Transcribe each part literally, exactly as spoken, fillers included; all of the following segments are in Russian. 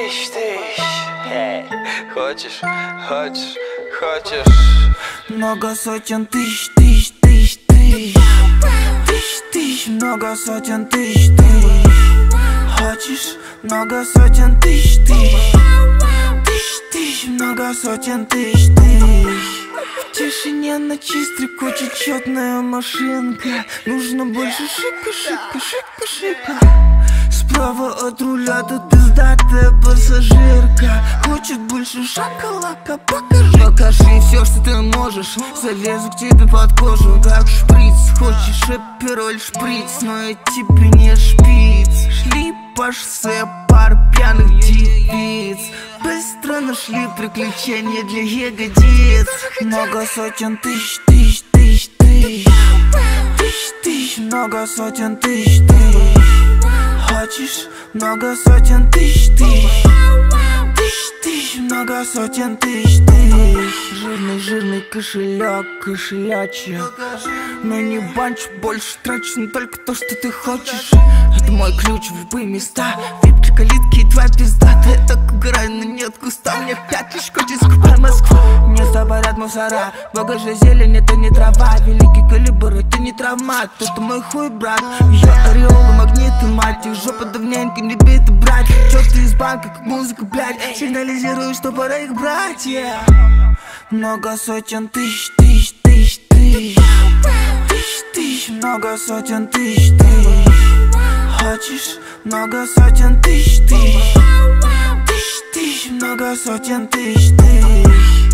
тысяч, тысяч. Эй, хочешь, хочешь, хочешь. Много сотен тысяч, тысяч, тысяч, тысяч. Тысяч, тысяч, много сотен тысяч, тысяч. Хочешь, много сотен тысяч, тысяч. Тысяч, тысяч, много сотен тысяч, тысяч. В тишине на чистой куче четная машинка. Нужно больше шика, шика, шика, шика. Справа от руля тут пиздатая пассажирка. Хочет больше шоколада, покажи. Покажи все, что ты можешь. Залезу к тебе под кожу, как шприц. Хочешь эпироль шприц, но я тебе не шпиц. Шли по шоссе пар пьяных девиц. Быстро нашли приключения для ягодиц. Много сотен тысяч, тысяч, тысяч, тысяч. Тысяч, тысяч, много сотен тысяч, тысяч. Хочешь, много сотен тысяч, тысяч. Тысяч, тысяч, много сотен тысяч, тысяч. Жирный, жирный кошелек, кошелячек. Но не банч, больше трачу на только то, что ты хочешь. Это мой ключ в любые места. Вип-ки, калитки и твоя пизда. Ты так угораю, но нет куста. Мне пять лишь хочет скупать Москву. Не стопорят мусора, багажа зелень, это не трава. Великий калибр, это не травмат. Это мой хуй, брат. Я ореолы, магниты, мать. Их жопа давненько не биты, брать. Чё ты из банка, как музыка, блядь. Сигнализирую, что пора их брать, yeah. Много сотен тысяч, тысяч, тысяч, тысяч. Тысяч, тысяч, много сотен тысяч, тысяч. Хочешь, много сотен тысяч, тысяч. Тысяч, тысяч, много сотен тысяч, тысяч.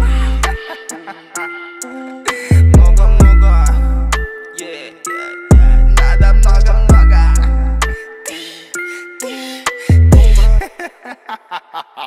Много-много, yeah, yeah, yeah. Надо много-много.